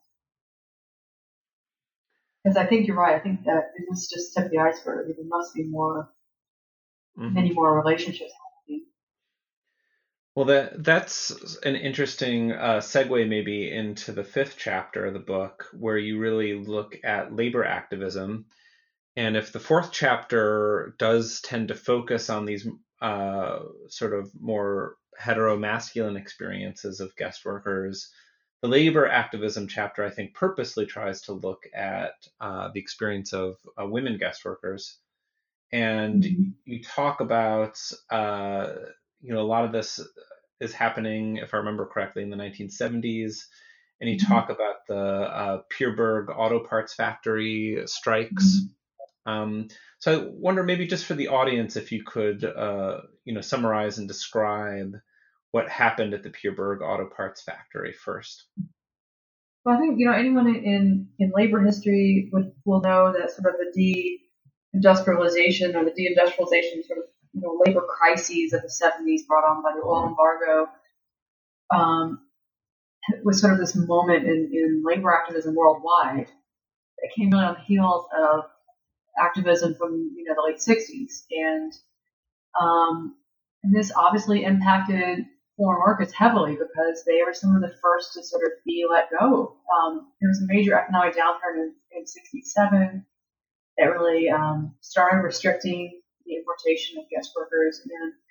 because I think you're right. I think that this is just tip of the iceberg. There must be more, mm-hmm. many more relationships happening. Well, that that's an interesting uh, segue maybe into the fifth chapter of the book, where you really look at labor activism. And if the fourth chapter does tend to focus on these uh, sort of more hetero-masculine experiences of guest workers, the labor activism chapter, I think, purposely tries to look at uh, the experience of uh, women guest workers. And mm-hmm. you talk about, uh, you know, a lot of this is happening, if I remember correctly, in the nineteen seventies. And you mm-hmm. talk about the uh, Pierburg Auto Parts Factory strikes. Mm-hmm. Um, so I wonder, maybe just for the audience, if you could, uh, you know, summarize and describe what happened at the Pierburg Auto Parts Factory first. Well, I think, you know, anyone in, in labor history would, will know that sort of the de-industrialization or the de-industrialization sort of, you know, labor crises of the seventies brought on by the oil embargo um, was sort of this moment in, in labor activism worldwide that came really on the heels of activism from, you know, the late sixties. And, um, and this obviously impacted foreign workers heavily because they were some of the first to sort of be let go. Um, there was a major economic downturn in, in sixty-seven that really um, started restricting the importation of guest workers. And then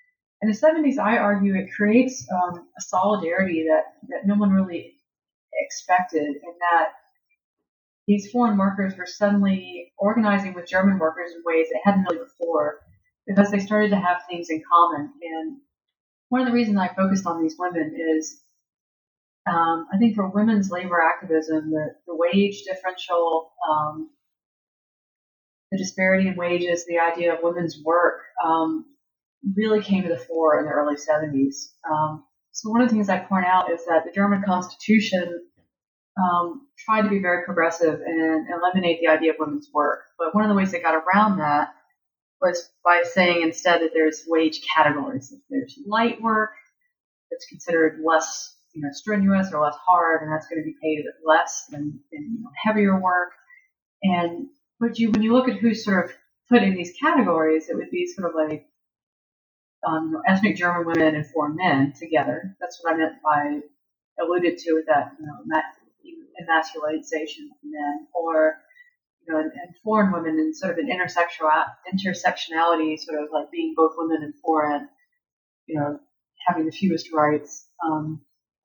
In the seventies, I argue it creates um, a solidarity that, that no one really expected, in that these foreign workers were suddenly organizing with German workers in ways they hadn't really before, because they started to have things in common. And one of the reasons I focused on these women is um, I think for women's labor activism, the, the wage differential, um, the disparity in wages, the idea of women's work um, really came to the fore in the early seventies. Um, so one of the things I point out is that the German Constitution um, tried to be very progressive and eliminate the idea of women's work. But one of the ways they got around that was by saying instead that there's wage categories. If there's light work that's considered less, you know, strenuous or less hard, and that's going to be paid less than, than you know, heavier work. And but you, when you look at who's sort of put in these categories, it would be sort of like um, you know, ethnic German women and foreign men together. That's what I meant by alluded to with that, you know, emasculization of men, or you know, and, and foreign women and sort of an intersectional intersectionality, sort of like being both women and foreign, you know, having the fewest rights. Um,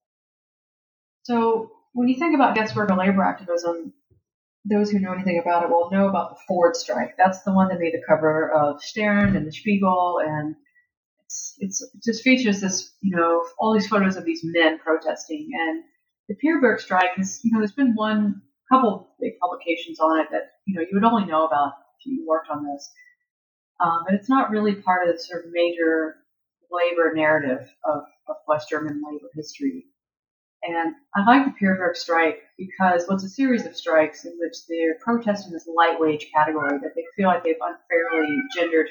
so when you think about guest worker labor activism, those who know anything about it will know about the Ford strike. That's the one that made the cover of Stern and the Spiegel, and it's, it's it just features this, you know, all these photos of these men protesting. And the Pierberg strike is, you know, there's been one couple big publications on it that, you know, you would only know about if you worked on this. Um, but it's not really part of the sort of major labor narrative of, of West German labor history. And I like the Pierberg strike because well, it's a series of strikes in which they're protesting this light wage category that they feel like they've unfairly gendered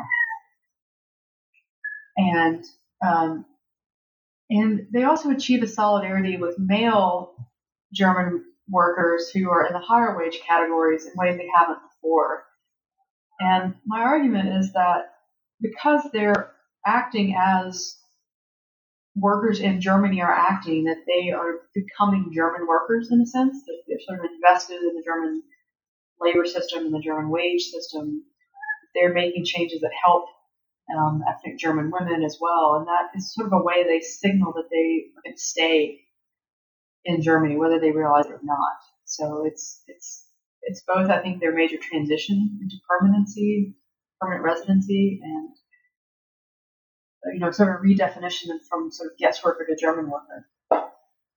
female. And um, and they also achieve a solidarity with male German workers who are in the higher wage categories in ways they haven't before. And my argument is that because they're acting as workers in Germany are acting, that they are becoming German workers in a sense, that they're sort of invested in the German labor system and the German wage system. They're making changes that help um, ethnic German women as well. And that is sort of a way they signal that they can stay in Germany, whether they realize it or not. So it's it's it's both, I think, their major transition into permanency, permanent residency, and you know, sort of redefinition from sort of guest worker to German worker.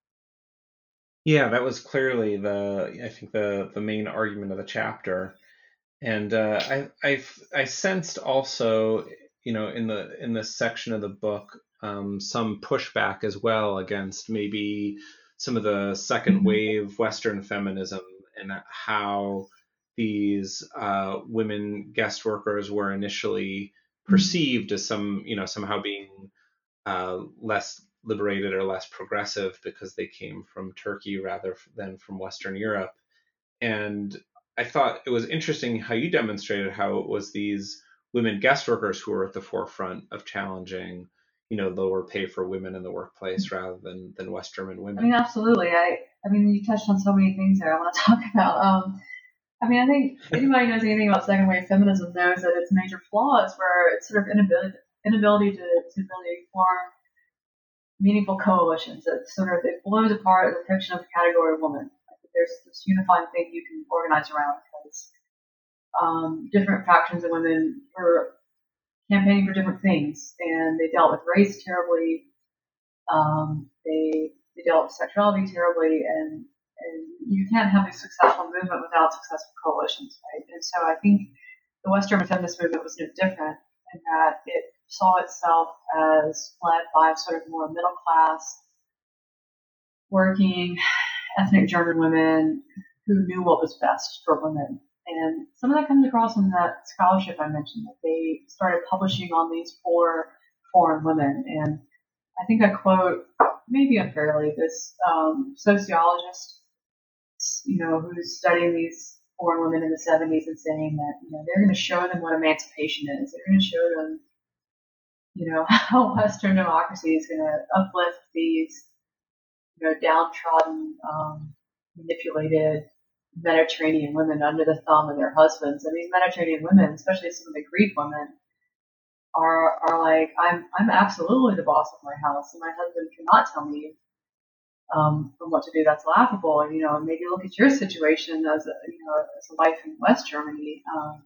Yeah, that was clearly the I think the the main argument of the chapter, and uh, I I I sensed also, you know, in the in this section of the book um, some pushback as well against maybe some of the second wave Western feminism and how these uh, women guest workers were initially perceived as some, you know, somehow being uh, less liberated or less progressive because they came from Turkey rather than from Western Europe. And I thought it was interesting how you demonstrated how it was these women guest workers who were at the forefront of challenging, you know, lower pay for women in the workplace rather than, than West German women. I mean, absolutely. I, I mean, you touched on so many things there I want to talk about. Um, I mean, I think anybody who knows anything about second wave feminism knows that its major flaw is where it's sort of inability, inability to, to really form meaningful coalitions. It sort of, it blows apart the fiction of the category of woman. There's this unifying thing you can organize around because um, different factions of women were campaigning for different things, and they dealt with race terribly. Um, they they dealt with sexuality terribly, and and you can't have a successful movement without successful coalitions, right? And so I think the West German feminist movement was no different in that it saw itself as led by sort of more middle class, working, ethnic German women who knew what was best for women. And some of that comes across in that scholarship I mentioned, that they started publishing on these four foreign women. And I think I quote, maybe unfairly, this um, sociologist, you know, who's studying these foreign women in the seventies and saying that, you know, they're going to show them what emancipation is. They're going to show them, you know, how Western democracy is going to uplift these, you know, downtrodden, um, manipulated Mediterranean women under the thumb of their husbands. And these Mediterranean women, especially some of the Greek women, are are like, I'm I'm absolutely the boss of my house, and my husband cannot tell me um, what to do. That's laughable. And, you know, maybe look at your situation as a you know as a wife in West Germany, um,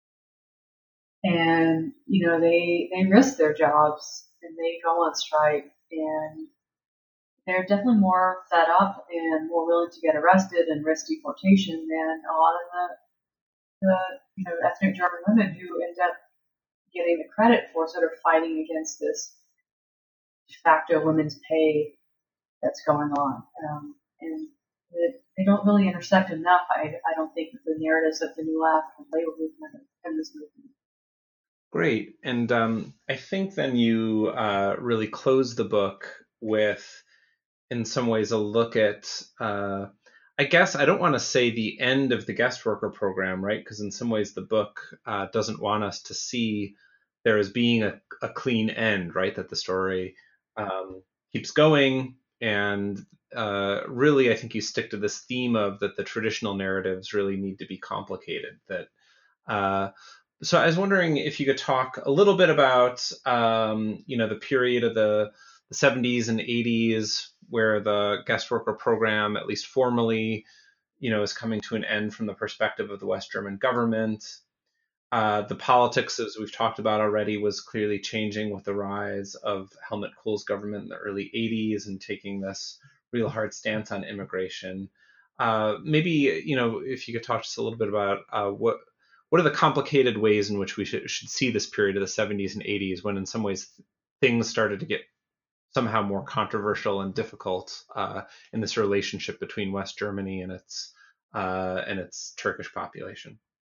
and you know they they risk their jobs and they go on strike, and they're definitely more fed up and more willing to get arrested and risk deportation than a lot of the, the you know ethnic German women who end up getting the credit for sort of fighting against this de facto women's pay that's going on. Um, and it, they don't really intersect enough, I, I don't think, with the narratives of the New Left and labor movement and this movement. Great. And um, I think then you uh, really close the book with, in some ways, a look at, uh, I guess I don't want to say the end of the guest worker program, right? Because in some ways the book uh, doesn't want us to see there as being a, a clean end, right? That the story um, keeps going. And uh, really, I think you stick to this theme of that the traditional narratives really need to be complicated. That uh, so I was wondering if you could talk a little bit about, um, you know, the period of the, the seventies and eighties where the guest worker program, at least formally, you know, is coming to an end from the perspective of the West German government. Uh, the politics, as we've talked about already, was clearly changing with the rise of Helmut Kohl's government in the early eighties and taking this real hard stance on immigration. Uh, maybe, you know, if you could talk just a little bit about uh, what what are the complicated ways in which we should, should see this period of the seventies and eighties, when in some ways things started to get somehow more controversial and difficult uh, in this relationship between West Germany and its uh, and its Turkish population.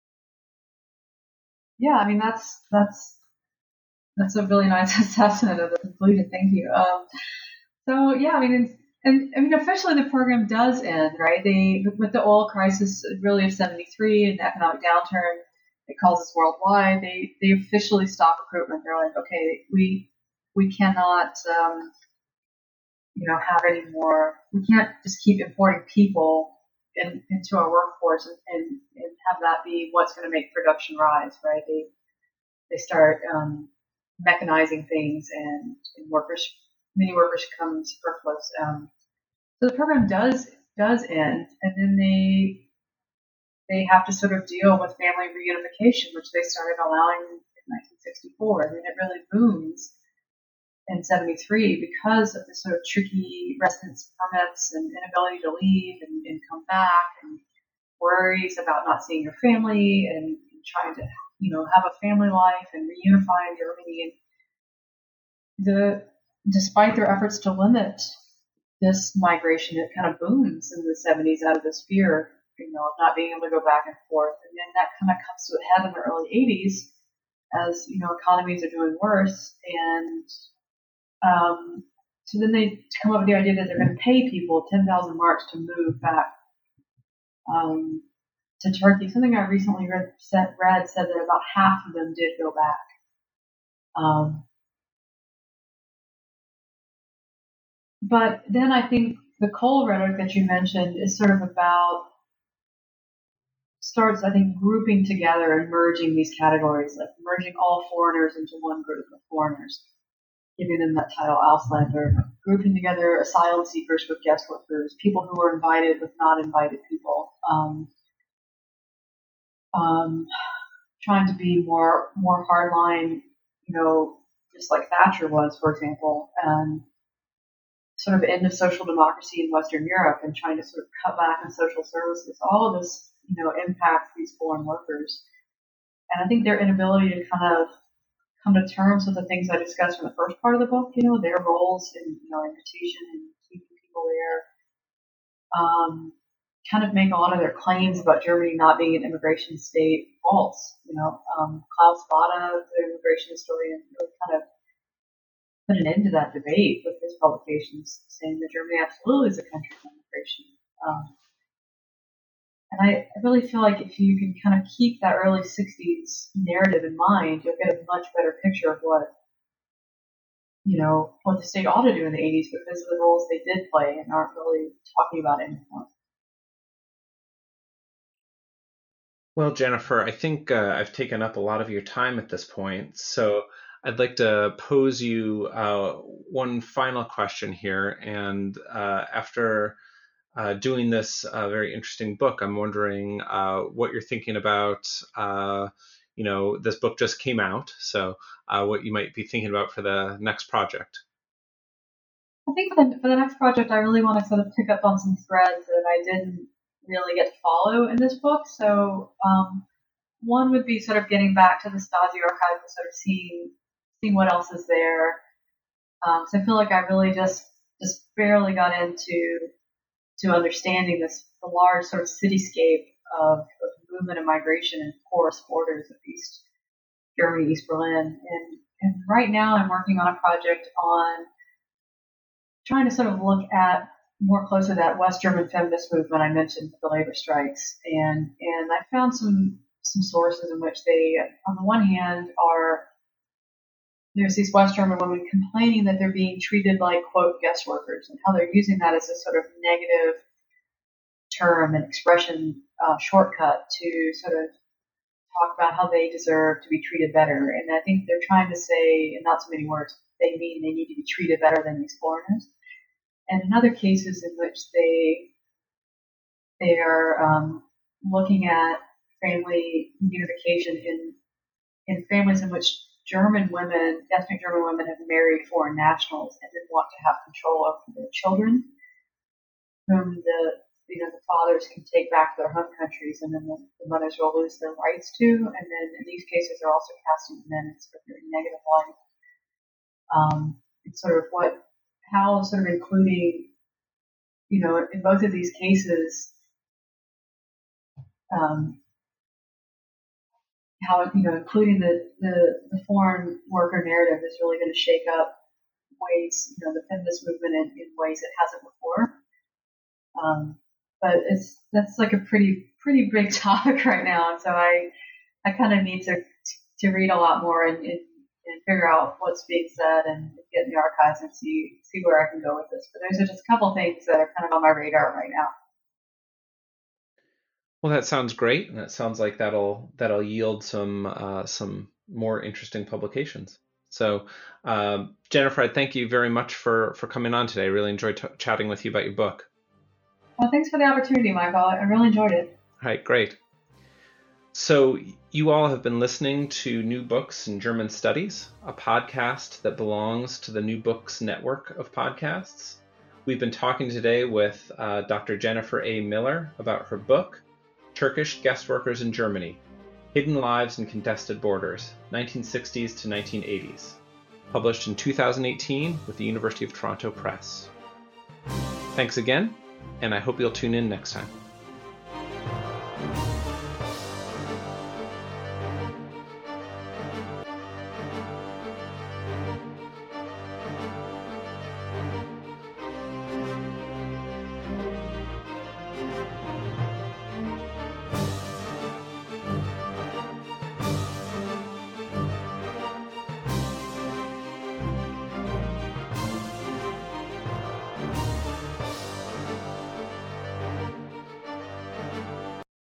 Yeah, I mean that's that's that's a really nice assessment of the conclusion. Thank you. Um, so yeah, I mean, it's, and I mean, officially the program does end, right? They with the oil crisis really of seventy-three and the economic downturn it causes worldwide. They they officially stop recruitment. They're like, okay, we we cannot um, you know have any more. We can't just keep importing people in, into our workforce and, and, and have that be what's going to make production rise, right? They they start um, mechanizing things, and, and workers, many workers become superfluous. Um, so the program does does end, and then they they have to sort of deal with family reunification, which they started allowing in nineteen sixty-four. I mean, it really booms in seventy-three because of the sort of tricky residence permits and inability to leave and, and come back, and worries about not seeing your family and, and trying to, you know, have a family life and reunify in Germany. And the despite their efforts to limit this migration, it kind of booms in the seventies out of this fear, you know, of not being able to go back and forth. And then that kind of comes to a head in the early eighties as, you know, economies are doing worse. And um, so then they come up with the idea that they're going to pay people ten thousand marks to move back um, to Turkey. Something I recently read said, read said that about half of them did go back. Um, but then I think the Kohl rhetoric that you mentioned is sort of about, starts, I think, grouping together and merging these categories, like merging all foreigners into one group of foreigners, giving them that title Ausländer, grouping together asylum seekers with guest workers, people who were invited with not invited people, um, um, trying to be more more hardline, you know, just like Thatcher was, for example, and sort of end of social democracy in Western Europe and trying to sort of cut back on social services. All of this, you know, impacts these foreign workers. And I think their inability to kind of come to terms with the things I discussed in the first part of the book, you know, their roles in, you know, invitation and keeping people there, um, kind of make a lot of their claims about Germany not being an immigration state false. You know, um, Klaus Bada, the immigration historian, really kind of put an end to that debate with his publications, saying that Germany absolutely is a country of immigration. Um, and I, I really feel like if you can kind of keep that early sixties narrative in mind, you'll get a much better picture of what, you know, what the state ought to do in the eighties because of the roles they did play and aren't really talking about anymore. Well, Jennifer, I think uh, I've taken up a lot of your time at this point. So I'd like to pose you uh, one final question here. And uh, after uh, doing this uh, very interesting book, I'm wondering uh, what you're thinking about. Uh, you know, this book just came out, so uh, what you might be thinking about for the next project. I think for the, for the next project, I really want to sort of pick up on some threads that I didn't really get to follow in this book. So um, one would be sort of getting back to the Stasi archive and sort of seeing seeing what else is there. Um, so I feel like I really just just barely got into to understanding this the large sort of cityscape of, of movement and migration and porous borders of East Germany, East Berlin. And, and right now I'm working on a project on trying to sort of look at more closely that West German feminist movement I mentioned with the labor strikes. And, and I found some, some sources in which they, on the one hand, are, there's these West German women complaining that they're being treated like, quote, guest workers, and how they're using that as a sort of negative term and expression uh, shortcut to sort of talk about how they deserve to be treated better. And I think they're trying to say, in not so many words, they mean they need to be treated better than these foreigners. And in other cases in which they they are um, looking at family unification in in families in which German women, ethnic German women, have married foreign nationals and then want to have control over their children, whom the you know the fathers can take back to their home countries, and then the, the mothers will lose their rights to. And then in these cases, they're also casting men in sort of very negative light. Um, it's sort of what how sort of including, you know, in both of these cases, um, how, you know, including the, the, the foreign worker narrative is really going to shake up ways, you know, the feminist movement in, in ways it hasn't before. Um, but it's, that's like a pretty, pretty big topic right now. And so I, I kind of need to, to read a lot more and, and and figure out what's being said and get in the archives and see see where I can go with this. But those are just a couple things that are kind of on my radar right now. Well, that sounds great, and that sounds like that'll that'll yield some uh, some more interesting publications. So, um, Jennifer, I thank you very much for for coming on today. I really enjoyed t- chatting with you about your book. Well, thanks for the opportunity, Michael. I really enjoyed it. All right, great. So you all have been listening to New Books in German Studies, a podcast that belongs to the New Books network of podcasts. We've been talking today with uh, Doctor Jennifer A. Miller about her book, Turkish Guest Workers in Germany, Hidden Lives and Contested Borders, nineteen sixties to nineteen eighties, published in two thousand eighteen with the University of Toronto Press. Thanks again, and I hope you'll tune in next time.